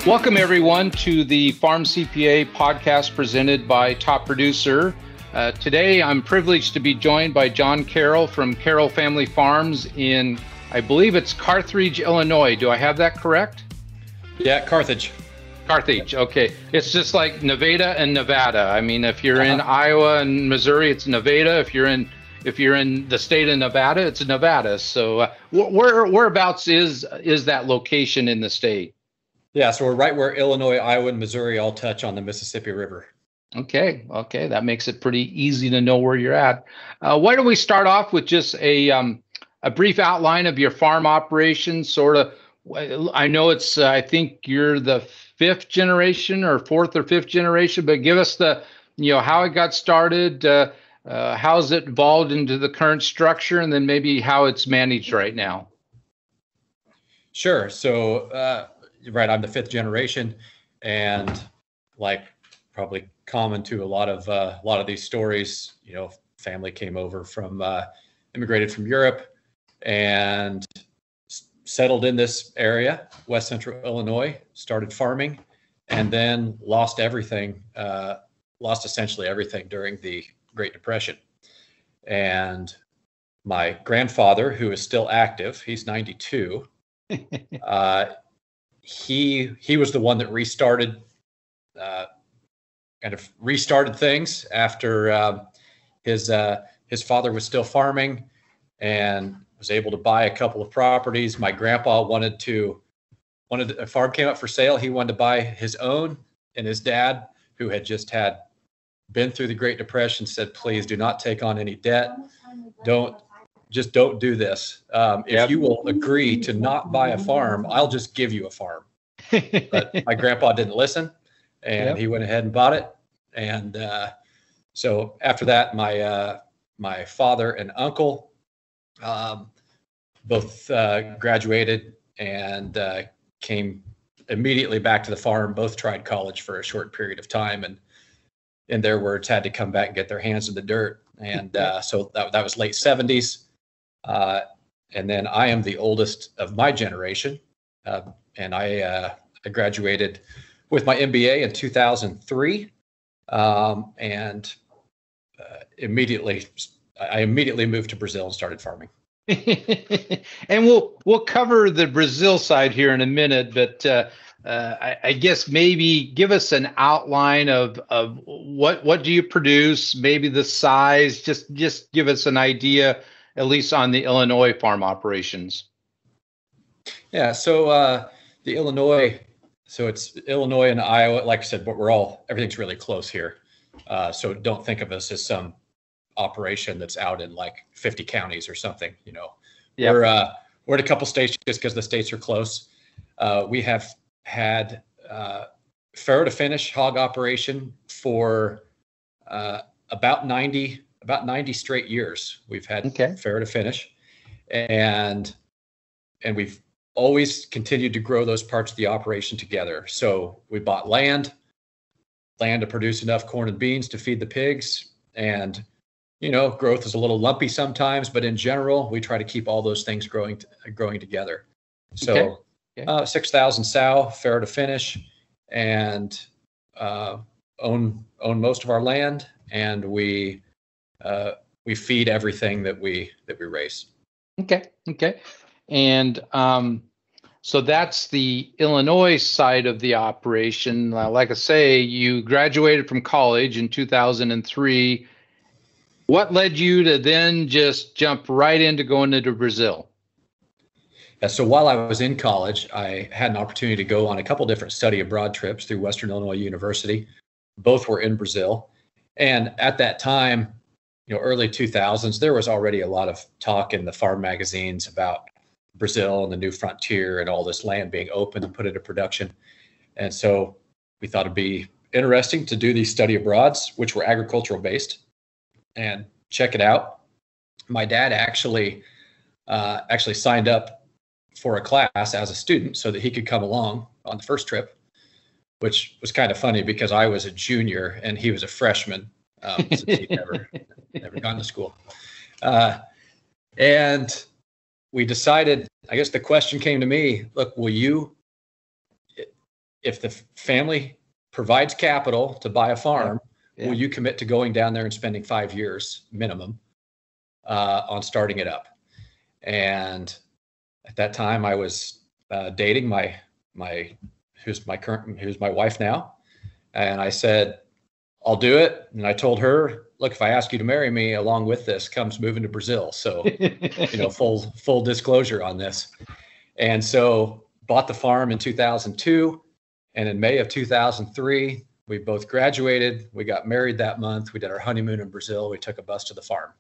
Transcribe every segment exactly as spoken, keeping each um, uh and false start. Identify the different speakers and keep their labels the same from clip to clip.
Speaker 1: Welcome, everyone, to the Farm C P A podcast presented by Top Producer. Uh, today, I'm privileged to be joined by John Carroll from Carroll Family Farms in, I believe it's Carthage, Illinois. Do I have that correct?
Speaker 2: Yeah, Carthage.
Speaker 1: Carthage, okay. It's just like Nevada and Nevada. I mean, if you're in
Speaker 2: Uh-huh.
Speaker 1: Iowa and Missouri, it's Nevada. If you're in if you're in the state of Nevada, it's Nevada. So, uh, where whereabouts is is that location in the state?
Speaker 2: Yeah, so we're right where Illinois, Iowa, and Missouri all touch on the Mississippi River.
Speaker 1: Okay, okay, that makes it pretty easy to know where you're at. Uh, why don't we start off with just a um, a brief outline of your farm operation? Sort of, I know it's, uh, I think you're the fifth generation or fourth or fifth generation, but give us the, you know, how it got started, uh, uh, how's it evolved into the current structure, and then maybe how it's managed right now.
Speaker 2: Sure. So, uh, right, I'm the fifth generation, and like probably common to a lot of uh, a lot of these stories, you know, family came over from uh, immigrated from Europe and s- settled in this area, West Central Illinois, started farming, and then lost everything, uh, lost essentially everything during the Great Depression. And my grandfather, who is still active, he's ninety-two. uh, he he was the one that restarted uh, kind of restarted things after uh, his uh, his father was still farming and was able to buy a couple of properties. My grandpa wanted to wanted a farm came up for sale. He wanted to buy his own, and his dad, who had just had been through the Great Depression, said, "Please do not take on any debt. Don't just don't do this. Um, if
Speaker 1: Yep.
Speaker 2: you will agree to not buy a farm, I'll just give you a farm." But my grandpa didn't listen, and
Speaker 1: Yep.
Speaker 2: he went ahead and bought it. And uh, so after that, my uh, my father and uncle um, both uh, graduated and uh, came immediately back to the farm. Both tried college for a short period of time, and in their words, had to come back and get their hands in the dirt. And uh, so that, that was late seventies. Uh, and then I am the oldest of my generation. Uh, and I, uh, I graduated with my M B A in two thousand three. Um, and uh, immediately, I immediately moved to Brazil and started farming.
Speaker 1: And we'll we'll cover the Brazil side here in a minute, but uh, uh, I, I guess maybe give us an outline of of what what do you produce, maybe the size, just just give us an idea, at least on the Illinois farm operations.
Speaker 2: Yeah, so uh, the Illinois, so it's Illinois and Iowa. Like I said, but we're all everything's really close here. Uh, so don't think of us as some operation that's out in like fifty counties or something. You know,
Speaker 1: Yep.
Speaker 2: we're uh, we're in a couple states just because the states are close. Uh, we have had uh, farrow to finish hog operation for uh, about ninety about ninety straight years. We've had
Speaker 1: Okay.
Speaker 2: farrow to finish, and and we've always continued to grow those parts of the operation together. So we bought land, land to produce enough corn and beans to feed the pigs. And, you know, growth is a little lumpy sometimes, but in general, we try to keep all those things growing, growing together. So
Speaker 1: Okay. Okay.
Speaker 2: uh, six thousand sow, farrow to finish, and uh, own, own most of our land. And we, uh, we feed everything that we, that we raise.
Speaker 1: Okay. Okay. And um, so that's the Illinois side of the operation. Uh, like I say, you graduated from college in two thousand three. What led you to then just jump right into going into Brazil?
Speaker 2: Yeah, so while I was in college, I had an opportunity to go on a couple different study abroad trips through Western Illinois University. Both were in Brazil. And at that time, you know, early two thousands, there was already a lot of talk in the farm magazines about Brazil and the new frontier and all this land being open and put into production. And so we thought it'd be interesting to do these study abroads, which were agricultural based, and check it out. My dad actually uh, actually signed up for a class as a student so that he could come along on the first trip, which was kind of funny because I was a junior and he was a freshman, um, since he'd never never gone to school. Uh, and we decided, I guess the question came to me, look, will you, if the family provides capital to buy a farm,
Speaker 1: yeah. Yeah.
Speaker 2: will you commit to going down there and spending five years minimum uh, on starting it up? And at that time, I was uh, dating my my who's my current who's my wife now, and I said, I'll do it. And I told her, look, if I ask you to marry me, along with this comes moving to Brazil. So, you know, full full disclosure on this. And so bought the farm in two thousand two, and in May of two thousand three, we both graduated. We got married that month. We did our honeymoon in Brazil. We took a bus to the farm.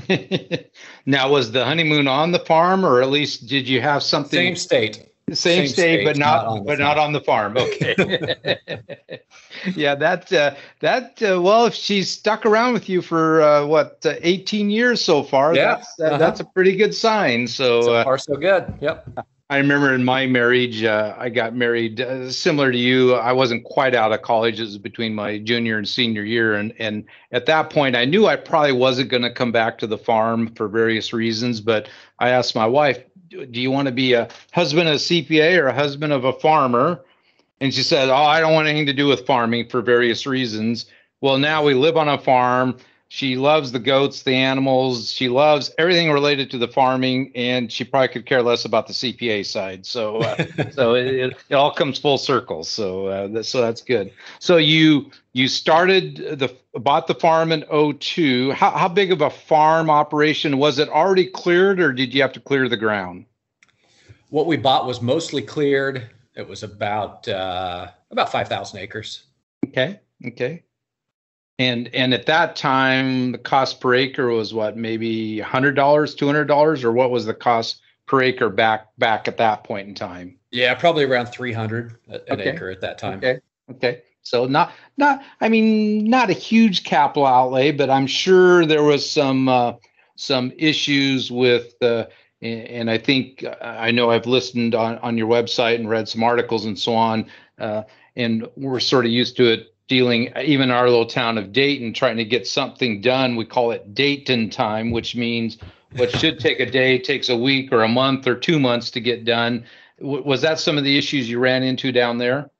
Speaker 1: Now, was the honeymoon on the farm, or at least did you have something?
Speaker 2: Same state.
Speaker 1: Same, Same state, state, but not, not but farm. not on the farm. Okay. Yeah, that uh, that uh, well, if she's stuck around with you for uh, what uh, eighteen years so far,
Speaker 2: yeah,
Speaker 1: that's, uh, uh-huh. that's a pretty good sign. So,
Speaker 2: so far, so good. Yep.
Speaker 1: I remember in my marriage, uh, I got married uh, similar to you. I wasn't quite out of college. It was between my junior and senior year. And, and at that point, I knew I probably wasn't going to come back to the farm for various reasons. But I asked my wife, do you want to be a husband of a C P A or a husband of a farmer? And she said, oh, I don't want anything to do with farming for various reasons. Well, now we live on a farm. She loves the goats, the animals. She loves everything related to the farming, and she probably could care less about the C P A side. So, uh, so it, it, it all comes full circle. So, uh, that, so that's good. So you you started the bought the farm in oh two. How how big of a farm operation was it? Already cleared, or did you have to clear the ground?
Speaker 2: What we bought was mostly cleared. It was about uh, about five thousand acres.
Speaker 1: Okay. Okay. And and at that time, the cost per acre was what, maybe one hundred dollars, two hundred dollars, or what was the cost per acre back back at that point in time?
Speaker 2: Yeah, probably around three hundred an
Speaker 1: okay.
Speaker 2: acre at that time.
Speaker 1: Okay. Okay. So not not I mean not a huge capital outlay, but I'm sure there was some uh, some issues with uh, and I think I know I've listened on on your website and read some articles and so on, uh, and we're sort of used to it. Dealing, even our little town of Dayton, trying to get something done. We call it Dayton time, which means what should take a day takes a week or a month or two months to get done. W- was that some of the issues you ran into down there?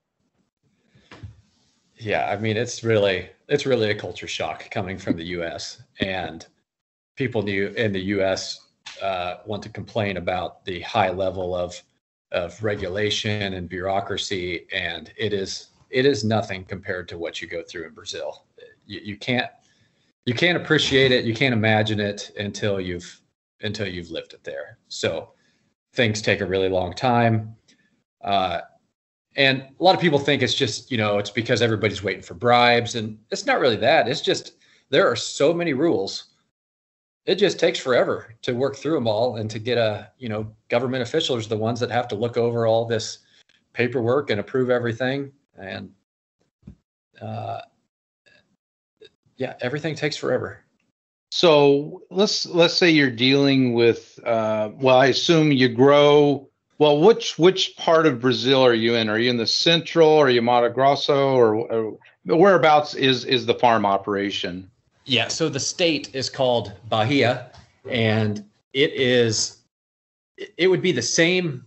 Speaker 2: Yeah, I mean, it's really it's really a culture shock coming from the U S, and people new in the U S uh, want to complain about the high level of of regulation and bureaucracy, and it is. It is nothing compared to what you go through in Brazil. You, you can't you can't appreciate it. You can't imagine it until you've until you've lived it there. So things take a really long time, uh, and a lot of people think it's just you know it's because everybody's waiting for bribes, and it's not really that. It's just there are so many rules. It just takes forever to work through them all, and to get a you know government officials are the ones that have to look over all this paperwork and approve everything. And uh, yeah, everything takes forever.
Speaker 1: So let's let's say you're dealing with. Uh, well, I assume you grow. Well, which which part of Brazil are you in? Are you in the central? Are you Mato Grosso, or, or whereabouts is is the farm operation?
Speaker 2: Yeah, so the state is called Bahia, and it is. It would be the same.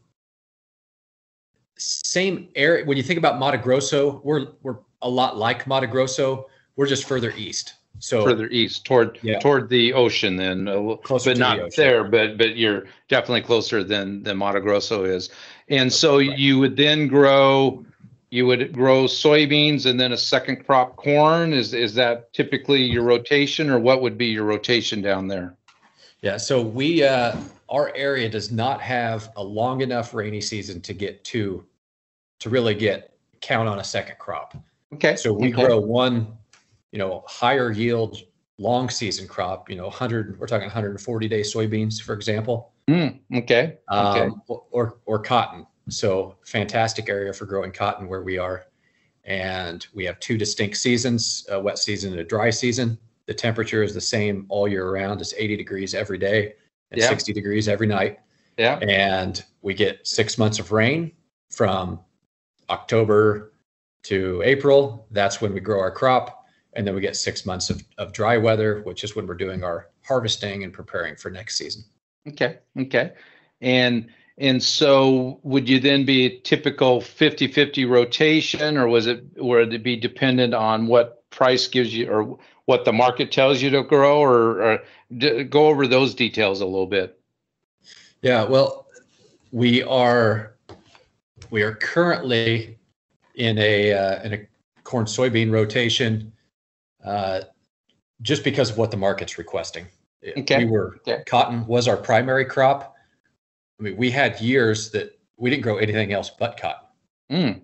Speaker 2: Same area. When you think about Mato Grosso, we're we're a lot like Mato Grosso. We're just further east. So
Speaker 1: further east toward yeah. toward the ocean, then, uh,
Speaker 2: closer
Speaker 1: but
Speaker 2: to
Speaker 1: not
Speaker 2: the ocean.
Speaker 1: there. But but you're definitely closer than than Mato Grosso is. And so right. you would then grow. You would grow soybeans and then a second crop corn. Is is that typically your rotation, or what would be your rotation down there?
Speaker 2: Yeah. So we uh, our area does not have a long enough rainy season to get to. to really get count on a second crop.
Speaker 1: Okay.
Speaker 2: So we
Speaker 1: okay.
Speaker 2: grow one, you know, higher yield long season crop, you know, one hundred, we're talking one hundred forty day soybeans, for example.
Speaker 1: Mm, okay.
Speaker 2: Um,
Speaker 1: okay.
Speaker 2: Or, or cotton. So fantastic area for growing cotton where we are. And we have two distinct seasons, a wet season and a dry season. The temperature is the same all year round. It's eighty degrees every day and yeah. sixty degrees every night.
Speaker 1: Yeah.
Speaker 2: And we get six months of rain from October to April. That's when we grow our crop. And then we get six months of, of dry weather, which is when we're doing our harvesting and preparing for next season.
Speaker 1: Okay. Okay. And and so would you then be a typical fifty fifty rotation, or was it, would it be dependent on what price gives you or what the market tells you to grow, or, or d- go over those details a little bit?
Speaker 2: Yeah, well, we are we are currently in a uh, in a corn soybean rotation, uh, just because of what the market's requesting.
Speaker 1: Okay.
Speaker 2: We were
Speaker 1: okay.
Speaker 2: Cotton was our primary crop. I mean, we had years that we didn't grow anything else but cotton.
Speaker 1: Mm.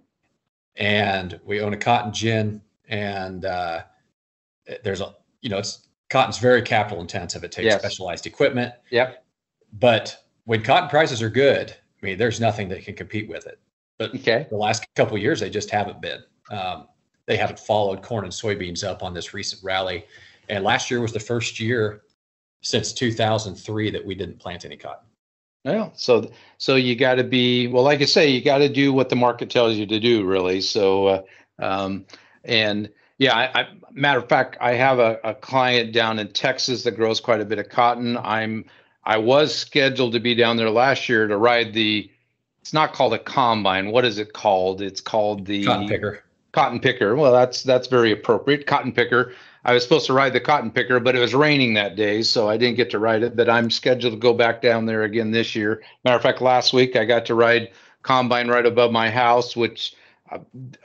Speaker 2: And we own a cotton gin, and uh, there's a you know it's cotton's very capital intensive. It takes yes. specialized equipment.
Speaker 1: Yep.
Speaker 2: But when cotton prices are good, I mean, there's nothing that can compete with it. But
Speaker 1: okay.
Speaker 2: the last couple of years, they just haven't been. Um, they haven't followed corn and soybeans up on this recent rally. And last year was the first year since two thousand three that we didn't plant any cotton.
Speaker 1: Well, so so you got to be, well, like I say, you got to do what the market tells you to do, really. So, uh, um, and yeah, I, I, matter of fact, I have a, a client down in Texas that grows quite a bit of cotton. I'm I was scheduled to be down there last year to ride the, it's not called a combine. What is it called? It's called the
Speaker 2: cotton picker.
Speaker 1: Cotton picker. Well, that's that's very appropriate. Cotton picker. I was supposed to ride the cotton picker, but it was raining that day, so I didn't get to ride it. But I'm scheduled to go back down there again this year. Matter of fact, last week I got to ride combine right above my house, which uh,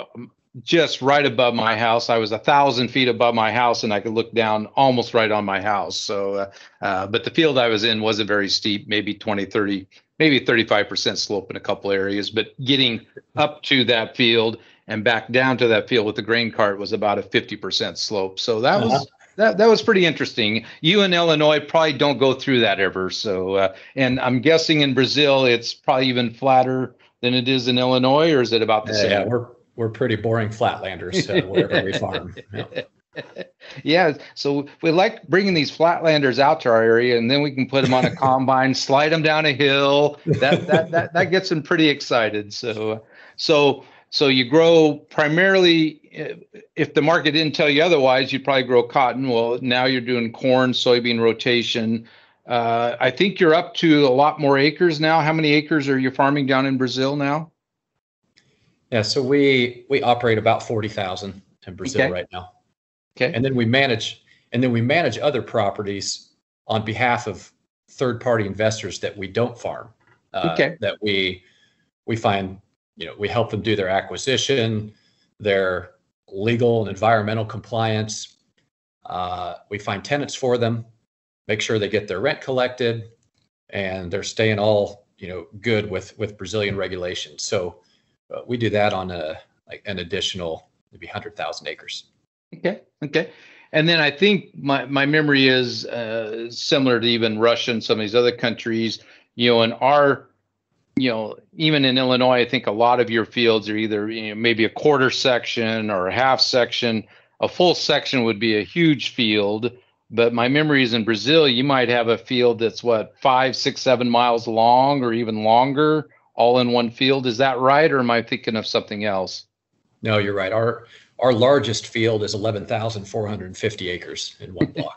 Speaker 1: just right above my house. I was a thousand feet above my house, and I could look down almost right on my house. So, uh, uh, but the field I was in wasn't very steep, maybe twenty, thirty, maybe thirty-five percent slope in a couple areas. But getting up to that field and back down to that field with the grain cart was about a fifty percent slope. So that uh-huh. was that that was pretty interesting. You in Illinois probably don't go through that ever. So, uh, and I'm guessing in Brazil it's probably even flatter than it is in Illinois, or is it about the
Speaker 2: yeah,
Speaker 1: same?
Speaker 2: Yeah, we're we're pretty boring flatlanders uh, wherever we farm. Yeah.
Speaker 1: Yeah, so we like bringing these flatlanders out to our area, and then we can put them on a combine, slide them down a hill. That that that that gets them pretty excited. So, so. So you grow primarily, if the market didn't tell you otherwise, you'd probably grow cotton. Well, now you're doing corn, soybean rotation. Uh, I think you're up to a lot more acres now. How many acres are you farming down in Brazil now?
Speaker 2: Yeah, so we we operate about forty thousand in Brazil
Speaker 1: okay.
Speaker 2: right now.
Speaker 1: Okay.
Speaker 2: And then we manage and then we manage other properties on behalf of third-party investors that we don't farm. Uh,
Speaker 1: okay.
Speaker 2: That we we find. You know, we help them do their acquisition, their legal and environmental compliance. Uh, we find tenants for them, make sure they get their rent collected, and they're staying all, you know, good with with Brazilian regulations. So uh, we do that on a like an additional maybe one hundred thousand acres.
Speaker 1: Okay. Okay. And then I think my my memory is uh, similar to even Russia and some of these other countries. You know, in our you know, even in Illinois, I think a lot of your fields are either, you know, maybe a quarter section or a half section. A full section would be a huge field. But my memory is in Brazil, you might have a field that's what, five, six, seven miles long or even longer, all in one field. Is that right? Or am I thinking of something else?
Speaker 2: No, you're right. Our our largest field is eleven thousand four hundred fifty acres in one block.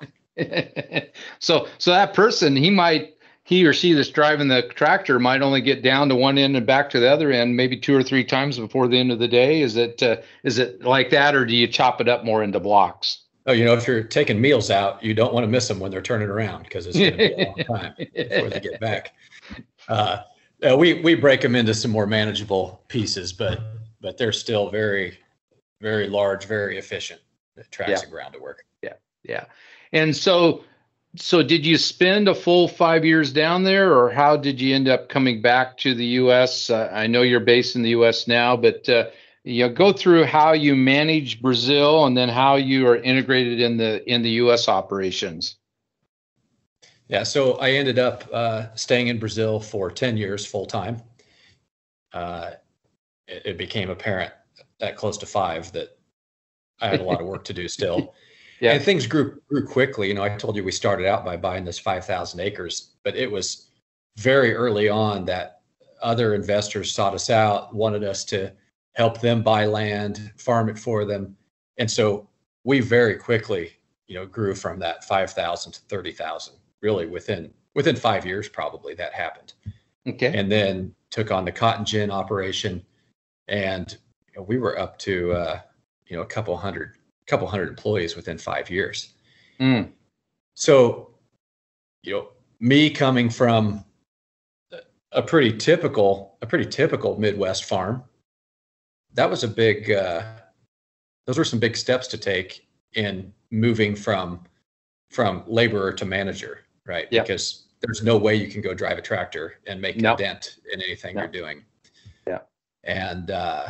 Speaker 1: so so that person, he might, he or she that's driving the tractor might only get down to one end and back to the other end, maybe two or three times before the end of the day. Is it uh, is it like that, or do you chop it up more into blocks?
Speaker 2: Oh, you know, if you're taking meals out, you don't want to miss them when they're turning around because it's going to be a long time before they get back. Uh, uh, we we break them into some more manageable pieces, but but they're still very, very large, very efficient tracts
Speaker 1: yeah.
Speaker 2: of ground to work.
Speaker 1: Yeah, yeah. And so. So did you spend a full five years down there, or how did you end up coming back to the U S? Uh, I know you're based in the U S now, but uh, you know, go through how you manage Brazil and then how you are integrated in the in the U S operations.
Speaker 2: Yeah, so I ended up uh, staying in Brazil for ten years full time. Uh, it, it became apparent at close to five that I had a lot of work to do still. Yeah. And things grew grew quickly. You know, I told you we started out by buying this five thousand acres, but it was very early on that other investors sought us out, wanted us to help them buy land, farm it for them. And so we very quickly, you know, grew from that five thousand to thirty thousand, really within within five years, probably that happened.
Speaker 1: Okay.
Speaker 2: and then took on the cotton gin operation. And you know, we were up to, uh, you know, a couple hundred, couple hundred employees within five years.
Speaker 1: Mm.
Speaker 2: So, you know, me coming from a pretty typical, a pretty typical Midwest farm, that was a big, uh, those were some big steps to take in moving from, from laborer to manager, right?
Speaker 1: Yeah.
Speaker 2: Because there's no way you can go drive a tractor and make
Speaker 1: No.
Speaker 2: a dent in anything
Speaker 1: No.
Speaker 2: you're doing.
Speaker 1: Yeah.
Speaker 2: And, uh,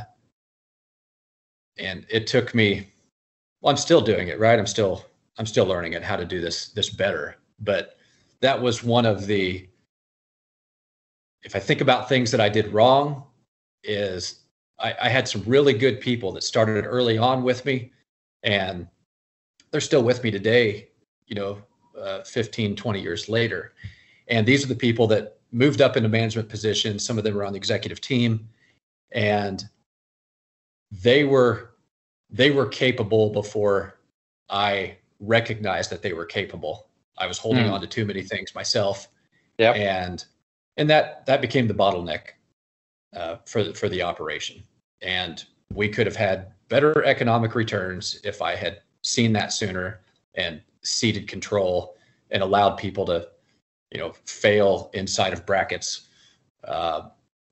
Speaker 2: and it took me, well, I'm still doing it, right? I'm still, I'm still learning it, how to do this, this better. But that was one of the, if I think about things that I did wrong, is I, I had some really good people that started early on with me, and they're still with me today, you know, uh, fifteen, twenty years later. And these are the people that moved up into management positions. Some of them were on the executive team, and they were, they were capable before I recognized that they were capable. I was holding
Speaker 1: Mm.
Speaker 2: on to too many things myself.
Speaker 1: Yeah.
Speaker 2: And, and that, that became the bottleneck uh, for the, for the operation. And we could have had better economic returns if I had seen that sooner and ceded control and allowed people to, you know, fail inside of brackets uh,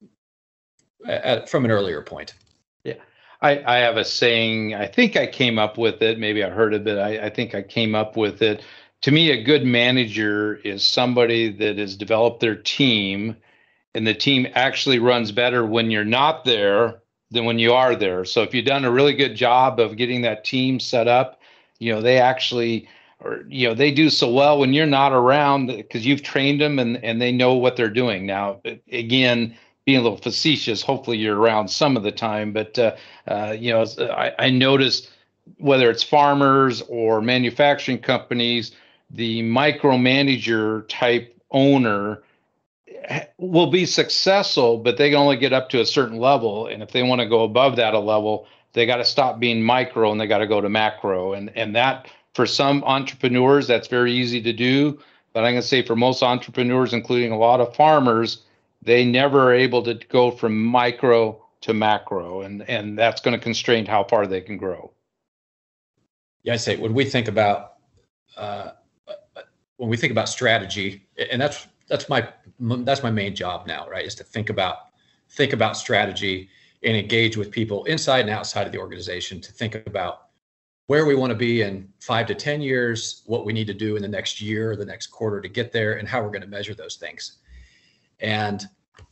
Speaker 2: at, from an earlier point.
Speaker 1: Yeah. I, I have a saying, I think I came up with it. Maybe I heard of it. I, I think I came up with it. To me, a good manager is somebody that has developed their team, and the team actually runs better when you're not there than when you are there. So if you've done a really good job of getting that team set up, you know, they actually, or, you know, they do so well when you're not around because you've trained them and, and they know what they're doing. Now, again, being a little facetious, hopefully you're around some of the time, but, uh, uh, you know, I, I noticed whether it's farmers or manufacturing companies, the micromanager type owner will be successful, but they can only get up to a certain level. And if they want to go above that a level, they got to stop being micro and they got to go to macro. And and that, for some entrepreneurs, that's very easy to do. But I'm going to say for most entrepreneurs, including a lot of farmers, they never are able to go from micro to macro. And, and that's going to constrain how far they can grow.
Speaker 2: Yeah, I say when we think about uh, when we think about strategy, and that's that's my that's my main job now, right? Is to think about think about strategy and engage with people inside and outside of the organization to think about where we want to be in five to ten years, what we need to do in the next year or the next quarter to get there, and how we're going to measure those things. And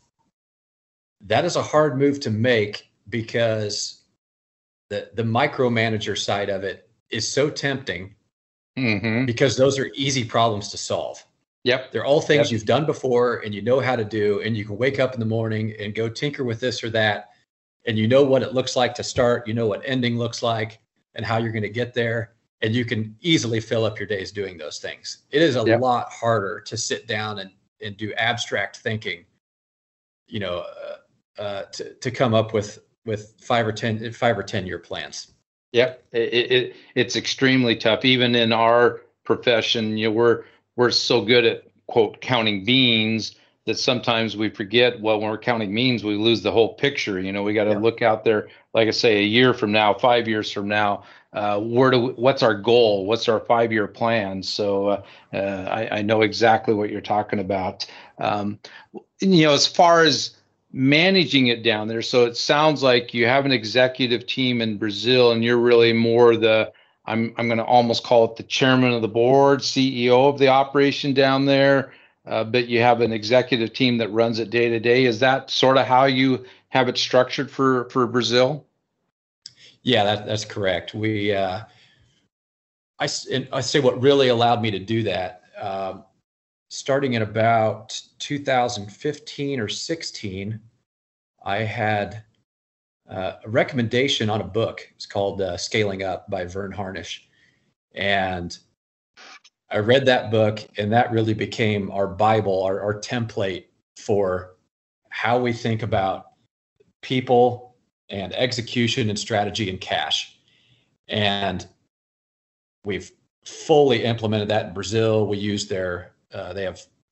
Speaker 2: that is a hard move to make because the the micromanager side of it is so tempting. Mm-hmm. Because those are easy problems to solve.
Speaker 1: Yep.
Speaker 2: They're all things
Speaker 1: yep.
Speaker 2: you've done before and you know how to do, and you can wake up in the morning and go tinker with this or that. And you know what it looks like to start, you know what ending looks like and how you're going to get there. And you can easily fill up your days doing those things. It is a yep. lot harder to sit down and, and do abstract thinking, you know, uh, uh, to, to come up with, with five or ten, five or ten year plans.
Speaker 1: Yep, it, it it's extremely tough. Even in our profession, you know, we're we're so good at quote counting beans that sometimes we forget. Well, when we're counting beans, we lose the whole picture. You know, we got to yeah. look out there. Like I say, a year from now, five years from now, uh, where do we, what's our goal? What's our five-year plan? So uh, uh, I, I know exactly what you're talking about. Um, you know, as far as managing it down there. So it sounds like you have an executive team in Brazil and you're really more the, I'm I'm going to almost call it the chairman of the board, C E O of the operation down there, uh, but you have an executive team that runs it day to day. Is that sort of how you have it structured for, for Brazil?
Speaker 2: Yeah, that, that's correct. We, uh, I, and I say what really allowed me to do that, um, starting in about two thousand fifteen or sixteen, I had uh, a recommendation on a book. It's called uh, Scaling Up by Verne Harnish. And I read that book, and that really became our Bible, our, our template for how we think about people and execution and strategy and cash. And we've fully implemented that in Brazil. We use their Uh, they have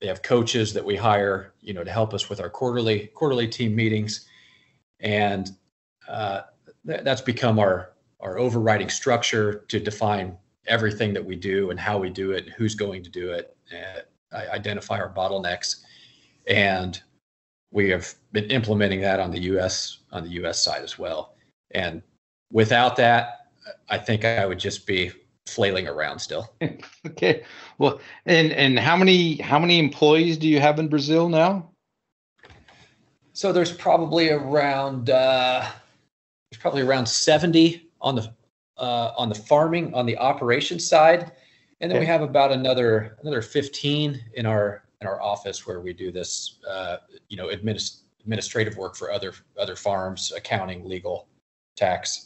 Speaker 2: they have coaches that we hire, you know, to help us with our quarterly quarterly team meetings, and uh, th- that's become our our overriding structure to define everything that we do and how we do it, and who's going to do it, and identify our bottlenecks. And we have been implementing that on the U S on the U S side as well. And without that, I think I would just be flailing around still.
Speaker 1: Okay. Well, and and how many how many employees do you have in Brazil now?
Speaker 2: So there's probably around uh, there's probably around seventy on the uh, on the farming on the operations side, and then okay. we have about another another fifteen in our in our office where we do this uh, you know administ- administrative work for other other farms, accounting, legal, tax.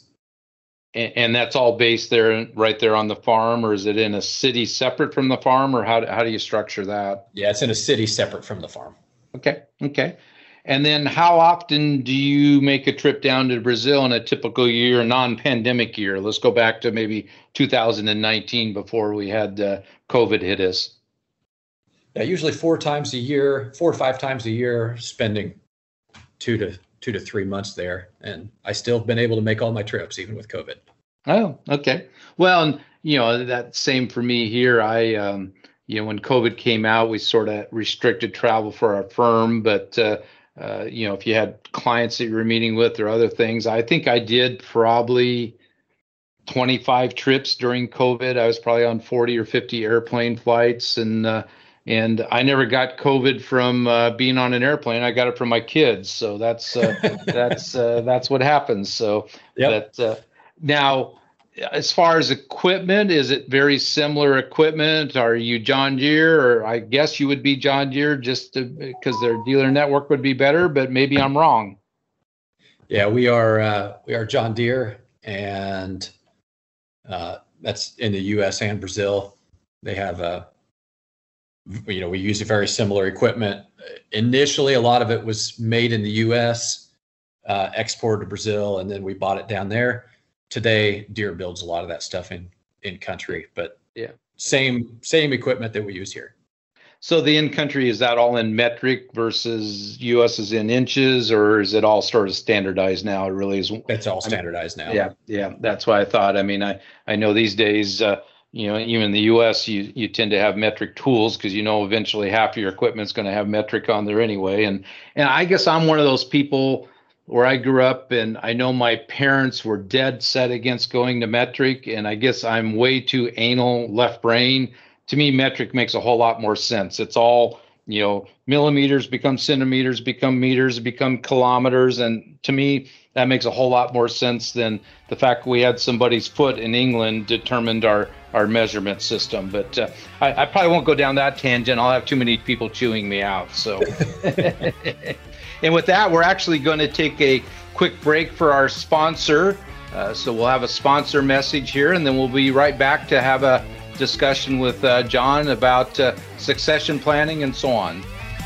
Speaker 1: And that's all based there, right there on the farm, or is it in a city separate from the farm, or how how do you structure that?
Speaker 2: Yeah, it's in a city separate from the farm.
Speaker 1: Okay, okay. And then how often do you make a trip down to Brazil in a typical year, non-pandemic year? Let's go back to maybe two thousand nineteen before we had uh, COVID hit us.
Speaker 2: Yeah, usually four times a year, four or five times a year, spending two to two to three months there. And I still have been able to make all my trips, even with COVID.
Speaker 1: Oh, okay. Well, and, you know, that same for me here. I, um, you know, when COVID came out, we sort of restricted travel for our firm. But, uh, uh, you know, if you had clients that you were meeting with or other things, I think I did probably twenty-five trips during COVID. I was probably on forty or fifty airplane flights, and, uh, And I never got COVID from uh, being on an airplane. I got it from my kids. So that's uh, that's uh, that's what happens. So yep. that uh, now, as far as equipment, is it very similar equipment? Are you John Deere, or I guess you would be John Deere, just because their dealer network would be better? But maybe I'm wrong.
Speaker 2: Yeah, we are uh, we are John Deere, and uh, that's in the U S and Brazil. They have a You know, we use a very similar equipment. Initially, a lot of it was made in the U S, uh, exported to Brazil, and then we bought it down there. Today, Deere builds a lot of that stuff in in country, but
Speaker 1: yeah,
Speaker 2: same same equipment that we use here.
Speaker 1: So the in country, is that all in metric versus U S is in inches, or is it all sort of standardized now? It really is.
Speaker 2: It's all standardized now.
Speaker 1: Yeah, yeah, that's what I thought. I mean, I I know these days. Uh, You know, even in the U S, you, you tend to have metric tools because, you know, eventually half of your equipment's going to have metric on there anyway. And and I guess I'm one of those people where I grew up, and I know my parents were dead set against going to metric. And I guess I'm way too anal left brain. To me, metric makes a whole lot more sense. It's all, you know, millimeters become centimeters, become meters, become kilometers. And to me, that makes a whole lot more sense than the fact we had somebody's foot in England determined our, our measurement system. But uh, I, I probably won't go down that tangent. I'll have too many people chewing me out. So, and with that, we're actually going to take a quick break for our sponsor. Uh, so we'll have a sponsor message here, and then we'll be right back to have a discussion with uh, John about uh, succession planning and so on.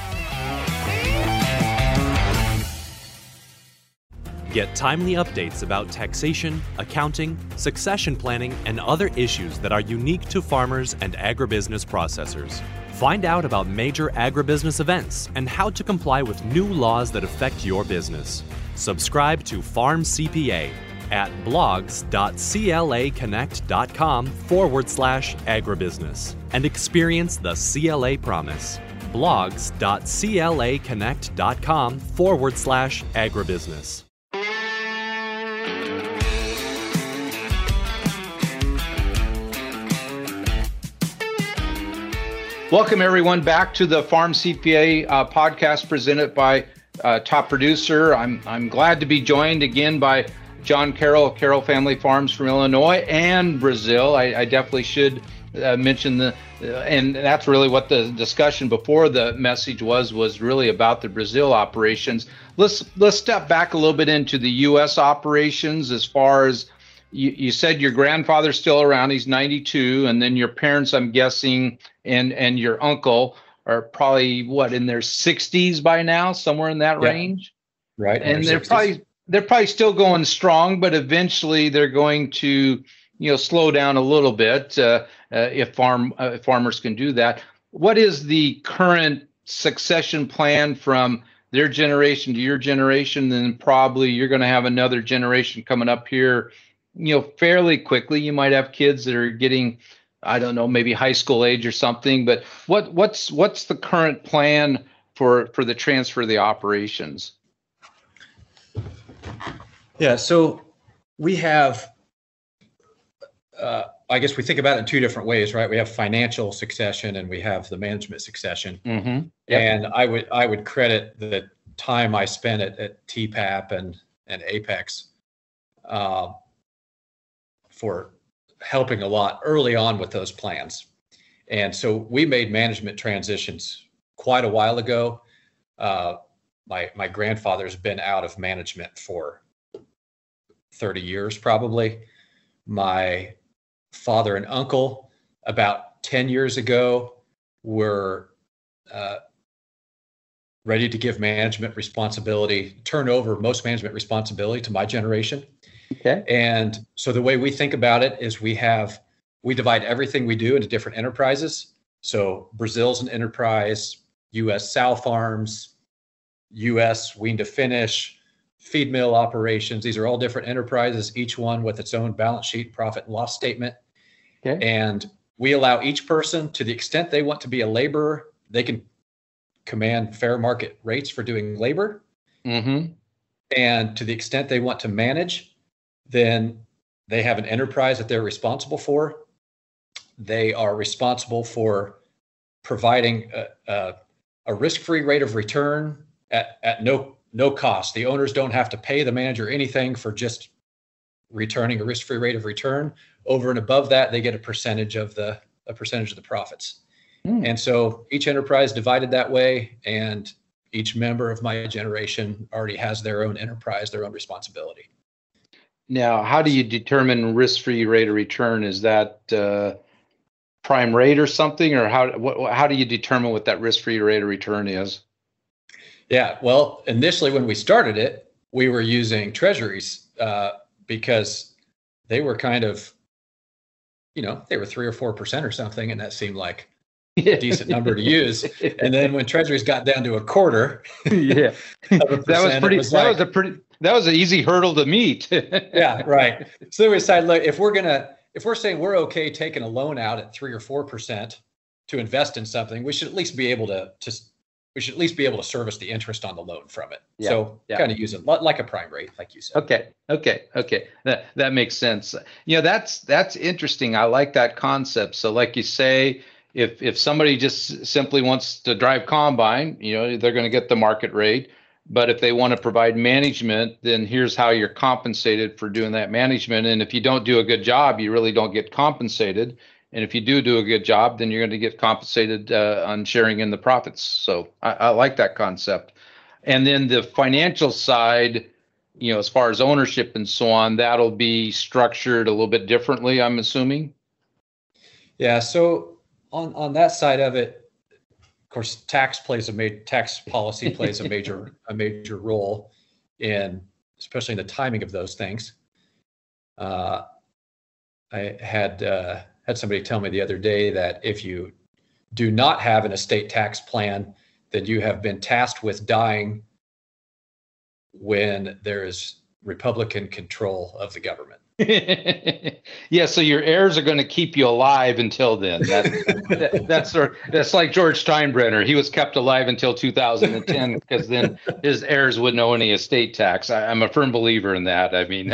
Speaker 3: Get timely updates about taxation, accounting, succession planning, and other issues that are unique to farmers and agribusiness processors. Find out about major agribusiness events and how to comply with new laws that affect your business. Subscribe to Farm C P A at blogs.claconnect.com forward slash agribusiness and experience the C L A promise. blogs.claconnect.com forward slash agribusiness.
Speaker 1: Welcome, everyone, back to the Farm C P A uh, podcast presented by uh, Top Producer. I'm I'm glad to be joined again by John Carroll, Carroll Family Farms from Illinois and Brazil. I, I definitely should uh, mention the, uh, and that's really what the discussion before the message was, was really about the Brazil operations. Let's let's step back a little bit into the U S operations. As far as you, you said, your grandfather's still around; he's ninety-two, and then your parents, I'm guessing, and and your uncle are probably what, in their sixties by now, somewhere in that
Speaker 2: yeah.
Speaker 1: range,
Speaker 2: right?
Speaker 1: And they're probably they're probably still going strong, but eventually they're going to, you know, slow down a little bit uh, uh, if farm uh, if farmers can do that. what is the current succession plan from their generation to your generation? Then probably you're going to have another generation coming up here, you know, fairly quickly. You might have kids that are getting, I don't know, maybe high school age or something. But what what's what's the current plan for for the transfer of the operations?
Speaker 2: Yeah, so we have, uh, I guess we think about it in two different ways, right? We have financial succession and we have the management succession.
Speaker 1: Mm-hmm. Yep.
Speaker 2: And I would I would credit the time I spent at, at T PAP and and Apex uh, for helping a lot early on with those plans. And so we made management transitions quite a while ago. Uh, my my grandfather's been out of management for thirty years probably. My father and uncle about ten years ago were uh, ready to give management responsibility, turn over most management responsibility to my generation.
Speaker 1: Okay.
Speaker 2: And so the way we think about it is we have, we divide everything we do into different enterprises. So Brazil's an enterprise, U S sow farms, U S wean to finish, feed mill operations. These are all different enterprises, each one with its own balance sheet, profit and loss statement.
Speaker 1: Okay.
Speaker 2: And we allow each person, to the extent they want to be a laborer, they can command fair market rates for doing labor.
Speaker 1: Mm-hmm.
Speaker 2: And to the extent they want to manage, then they have an enterprise that they're responsible for. They are responsible for providing a, a, a risk-free rate of return at, at no no cost. The owners don't have to pay the manager anything for just returning a risk-free rate of return. Over and above that, they get a percentage of the a percentage of the profits. Mm. And so each enterprise divided that way, and each member of my generation already has their own enterprise, their own responsibility.
Speaker 1: Now, how do you determine risk-free rate of return? Is that uh, prime rate or something, or how what, how do you determine what that risk-free rate of return is?
Speaker 2: Yeah, well, initially when we started it, we were using treasuries uh, because they were kind of, you know, they were three or four percent or something, and that seemed like a decent number to use. And then when treasuries got down to a quarter,
Speaker 1: yeah,
Speaker 2: percent,
Speaker 1: that was pretty.
Speaker 2: Was
Speaker 1: that
Speaker 2: like,
Speaker 1: was a pretty. That was an easy hurdle to meet.
Speaker 2: Yeah, right. So we decided, look, if we're gonna, if we're saying we're okay taking a loan out at three or four percent to invest in something, we should at least be able to to. We should at least be able to service the interest on the loan from it.
Speaker 1: Yeah,
Speaker 2: so
Speaker 1: yeah.
Speaker 2: kind of use it like a prime rate, like you said.
Speaker 1: Okay. Okay. Okay. That, that makes sense. You know, that's, that's interesting. I like that concept. So like you say, if, if somebody just simply wants to drive combine, you know, they're going to get the market rate. But if they want to provide management, then here's how you're compensated for doing that management. And if you don't do a good job, you really don't get compensated. And if you do do a good job, then you're going to get compensated uh, on sharing in the profits. So I, I like that concept. And then the financial side, you know, as far as ownership and so on, that'll be structured a little bit differently, I'm assuming.
Speaker 2: Yeah. So on, on that side of it, of course, tax plays a major tax policy plays a major a major role in, especially in the timing of those things. Uh, I had. Uh, had somebody tell me the other day that if you do not have an estate tax plan, then you have been tasked with dying when there is Republican control of the government.
Speaker 1: Yeah, so your heirs are going to keep you alive until then. That, that, that's sort, that's like George Steinbrenner. He was kept alive until two thousand ten because then his heirs wouldn't owe any estate tax. I, I'm a firm believer in that. I mean.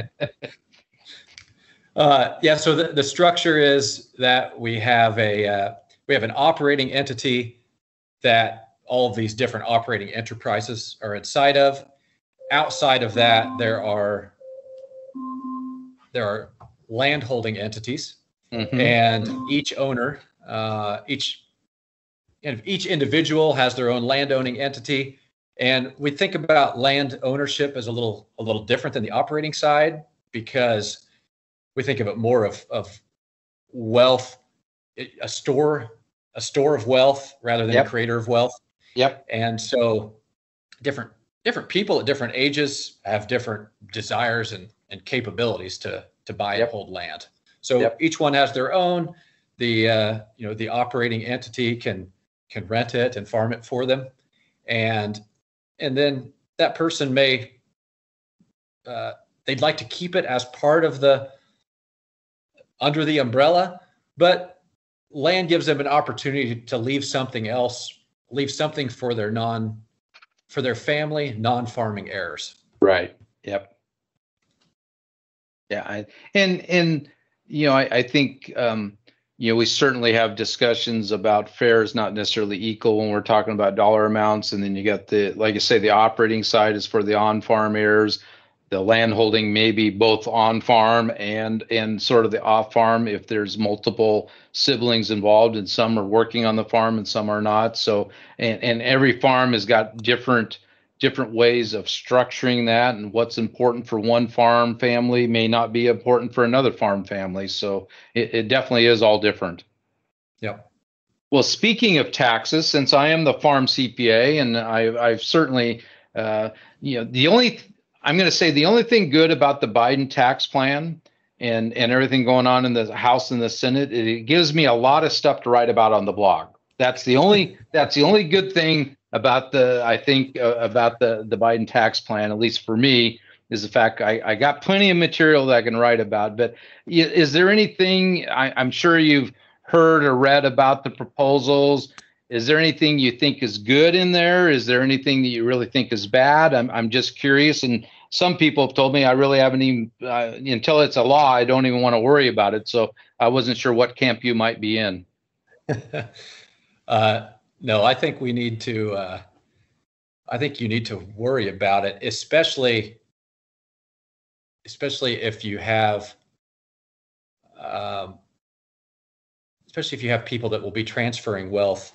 Speaker 2: Uh, yeah, so the, the structure is that we have a uh, we have an operating entity that all of these different operating enterprises are inside of. Outside of that, there are there are land holding entities, mm-hmm. and each owner, uh, each and each individual has their own land owning entity. And we think about land ownership as a little a little different than the operating side, because we think of it more of, of wealth, a store, a store of wealth rather than yep. a creator of wealth.
Speaker 1: Yep.
Speaker 2: And so different different people at different ages have different desires and, and capabilities to, to buy yep. and hold land. So yep. each one has their own. the uh, you know the operating entity can can rent it and farm it for them, and and then that person may uh, they'd like to keep it as part of the under the umbrella, but land gives them an opportunity to leave something else, leave something for their non for their family non-farming heirs.
Speaker 1: Right. Yep. Yeah. I, and, and, you know, I, I think, um, you know, we certainly have discussions about fair is not necessarily equal when we're talking about dollar amounts. And then you got the, like I say, the operating side is for the on-farm heirs. The land holding may be both on-farm and, and sort of the off-farm if there's multiple siblings involved, and some are working on the farm and some are not. So, and, and every farm has got different different ways of structuring that, and what's important for one farm family may not be important for another farm family. So it, it definitely is all different.
Speaker 2: Yep.
Speaker 1: Well, speaking of taxes, since I am the farm C P A, and I, I've certainly, uh, you know, the only, I'm going to say the only thing good about the Biden tax plan and, and everything going on in the House and the Senate, it gives me a lot of stuff to write about on the blog. That's the only, that's the only good thing about the, I think uh, about the, the Biden tax plan, at least for me, is the fact I, I got plenty of material that I can write about. But is there anything, I, I'm sure you've heard or read about the proposals. Is there anything you think is good in there? Is there anything that you really think is bad? I'm, I'm just curious. And some people have told me I really haven't even, uh, until it's a law, I don't even want to worry about it. So I wasn't sure what camp you might be in.
Speaker 2: uh, No, I think we need to, uh, I think you need to worry about it, especially, especially if you have, um, especially if you have people that will be transferring wealth,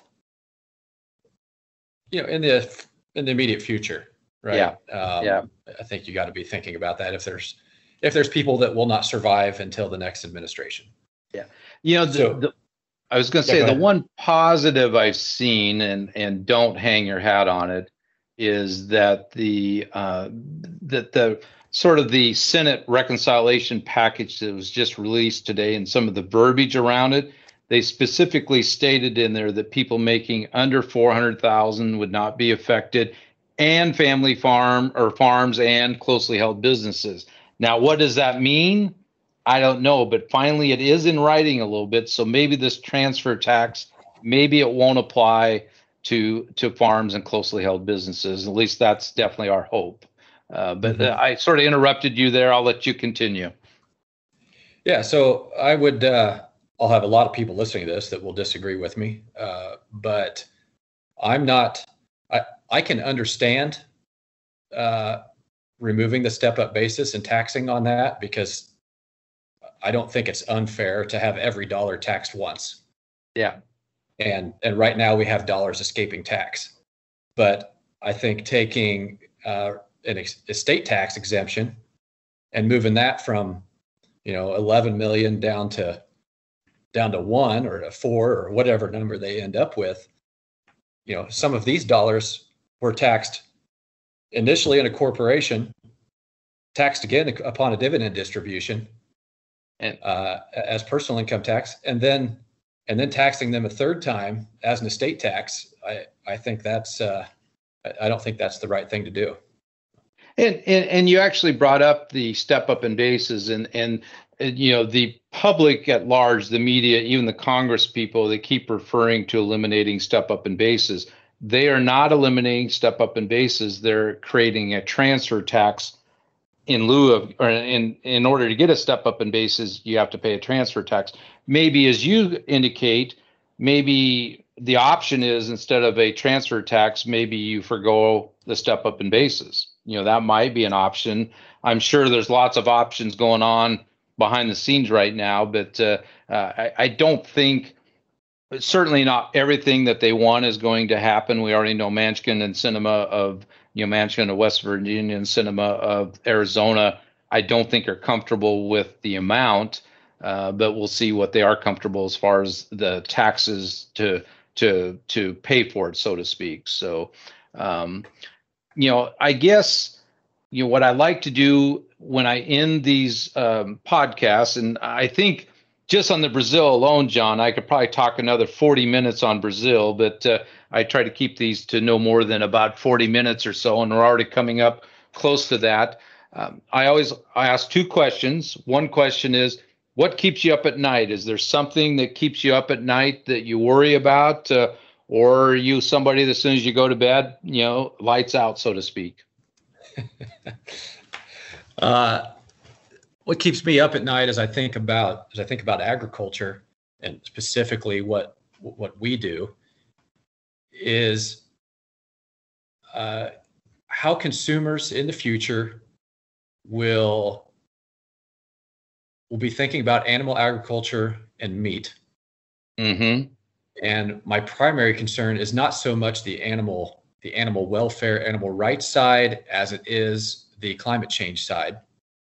Speaker 2: you know, in the, in the immediate future, right?
Speaker 1: Yeah.
Speaker 2: Um,
Speaker 1: yeah.
Speaker 2: I think you got to be thinking about that if there's, if there's people that will not survive until the next administration.
Speaker 1: Yeah. You know, the,
Speaker 2: so,
Speaker 1: the I was going to say yeah, the one positive I've seen, and and don't hang your hat on it, is that the uh, that the sort of the Senate reconciliation package that was just released today, and some of the verbiage around it, they specifically stated in there that people making under four hundred thousand would not be affected, and family farm or farms and closely held businesses. Now, what does that mean? I don't know, but finally it is in writing a little bit. So maybe this transfer tax, maybe it won't apply to to farms and closely held businesses. At least that's definitely our hope. Uh, but mm-hmm. uh, I sort of interrupted you there. I'll let you continue.
Speaker 2: Yeah, so I would, uh, I'll have a lot of people listening to this that will disagree with me, uh, but I'm not, I, I can understand uh, removing the step-up basis and taxing on that, because I don't think it's unfair to have every dollar taxed once.
Speaker 1: Yeah.
Speaker 2: And and right now we have dollars escaping tax. But I think taking uh, an ex- estate tax exemption and moving that from, you know, eleven million down to down to one or to four or whatever number they end up with, you know, some of these dollars were taxed initially in a corporation, taxed again upon a dividend distribution, and uh, as personal income tax, and then and then taxing them a third time as an estate tax. I I think that's uh, I don't think that's the right thing to do.
Speaker 1: And and, and you actually brought up the step up in bases, and and you know, the public at large, the media, even the Congress people, they keep referring to eliminating step up in bases. They are not eliminating step up in bases. They're creating a transfer tax in lieu of, or in, in order to get a step up in bases, you have to pay a transfer tax. Maybe, as you indicate, maybe the option is, instead of a transfer tax, maybe you forgo the step up in bases. You know, that might be an option. I'm sure there's lots of options going on behind the scenes right now, but uh, uh, I, I don't think, certainly not everything that they want is going to happen. We already know Manchin and Sinema of, you know, Manchin of West Virginia and Sinema of Arizona, I don't think are comfortable with the amount, uh, but we'll see what they are comfortable as far as the taxes to to to pay for it, so to speak. So, um, you know, I guess, you know, what I like to do when I end these um, podcasts, and I think just on the Brazil alone, John, I could probably talk another forty minutes on Brazil, but uh, I try to keep these to no more than about forty minutes or so, and we're already coming up close to that. Um, I always I ask two questions. One question is, what keeps you up at night? Is there something that keeps you up at night that you worry about? Uh, or are you somebody that as soon as you go to bed, you know, lights out, so to speak?
Speaker 2: uh, what keeps me up at night as I think about as I think about agriculture, and specifically what what we do, is uh, how consumers in the future will will be thinking about animal agriculture and meat.
Speaker 1: Mm-hmm.
Speaker 2: And my primary concern is not so much the animal, the animal welfare, animal rights side, as it is the climate change side.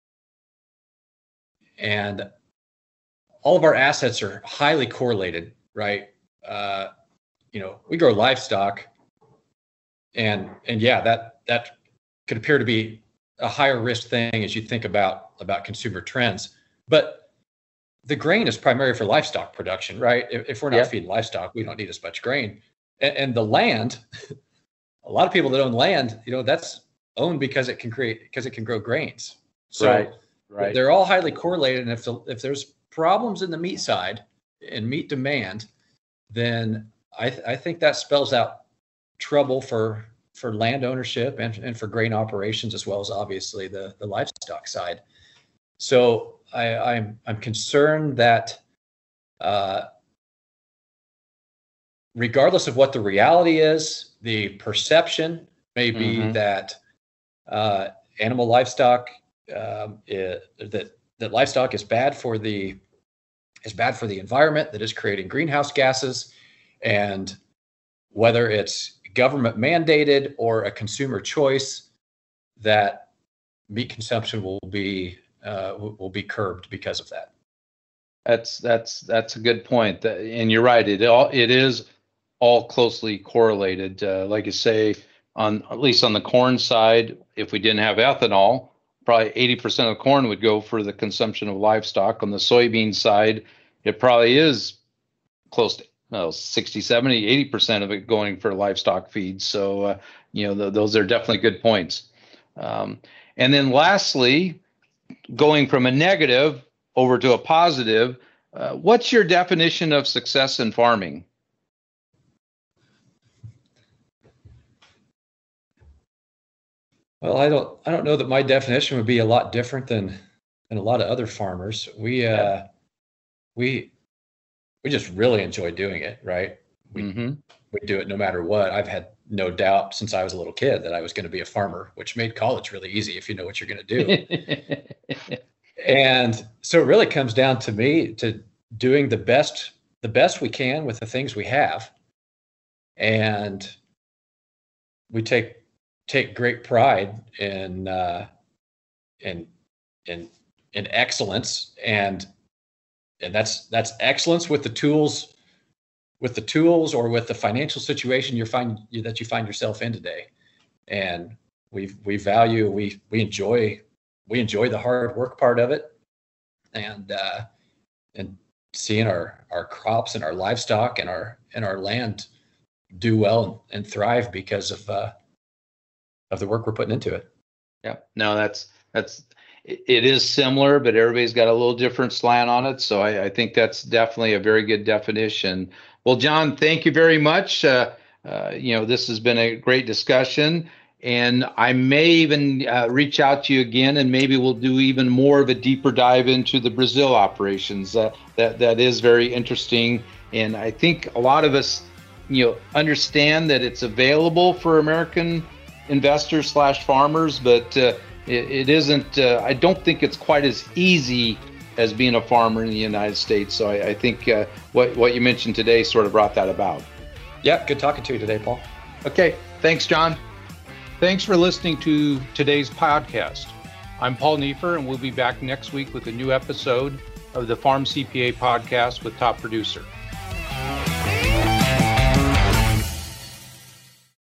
Speaker 2: And all of our assets are highly correlated, right? Uh, you know, we grow livestock, and and yeah, that that could appear to be a higher risk thing as you think about about consumer trends. But the grain is primary for livestock production, right? If, if we're not
Speaker 1: Yeah.
Speaker 2: feeding livestock, we don't need as much grain. And, and the land, a lot of people that own land, you know, that's owned because it can create, because it can grow grains. So
Speaker 1: Right, right.
Speaker 2: they're all highly correlated. And if the, if there's problems in the meat side and meat demand, then I, th- I think that spells out trouble for for land ownership and, and for grain operations, as well as obviously the, the livestock side. So I, I'm I'm concerned that uh, regardless of what the reality is, the perception may be
Speaker 1: Mhm.
Speaker 2: that uh, animal livestock um, i- that that livestock is bad for the is bad for the environment, that is creating greenhouse gases, and whether it's government mandated or a consumer choice, that meat consumption will be uh, will will be curbed because of that.
Speaker 1: That's that's that's a good point. That- And you're right. It all it is all closely correlated. Uh, like you say, on at least on the corn side, if we didn't have ethanol, probably eighty percent of corn would go for the consumption of livestock. On the soybean side, it probably is close to well, sixty, seventy, eighty percent of it going for livestock feed. So, uh, you know, th- those are definitely good points. Um, and then lastly, going from a negative over to a positive, uh, what's your definition of success in farming?
Speaker 2: Well, I don't I don't know that my definition would be a lot different than than a lot of other farmers. We uh, we we just really enjoy doing it, right? We
Speaker 1: Mm-hmm.
Speaker 2: we do it no matter what. I've had no doubt since I was a little kid that I was going to be a farmer, which made college really easy if you know what you're going to do. And so it really comes down to me to doing the best the best we can with the things we have. And we take take great pride in uh, in in in excellence, and and that's that's excellence with the tools with the tools or with the financial situation you find that you find yourself in today. And we we value we we enjoy we enjoy the hard work part of it, and uh, and seeing our our crops and our livestock and our and our land do well and, and thrive because of uh, of the work we're putting into it.
Speaker 1: Yeah, no, that's that's it it is similar, but everybody's got a little different slant on it. So I, I think that's definitely a very good definition. Well, John, thank you very much. Uh, uh, you know, this has been a great discussion, and I may even uh, reach out to you again, and maybe we'll do even more of a deeper dive into the Brazil operations. Uh, that that is very interesting, and I think a lot of us, you know, understand that it's available for American investors slash farmers, but uh, it, it isn't. Uh, I don't think it's quite as easy as being a farmer in the United States. So I, I think uh, what what you mentioned today sort of brought that about.
Speaker 2: Yeah, good talking to you today, Paul.
Speaker 1: Okay, thanks, John. Thanks for listening to today's podcast. I'm Paul Neiffer, and we'll be back next week with a new episode of the Farm C P A podcast with Top Producer.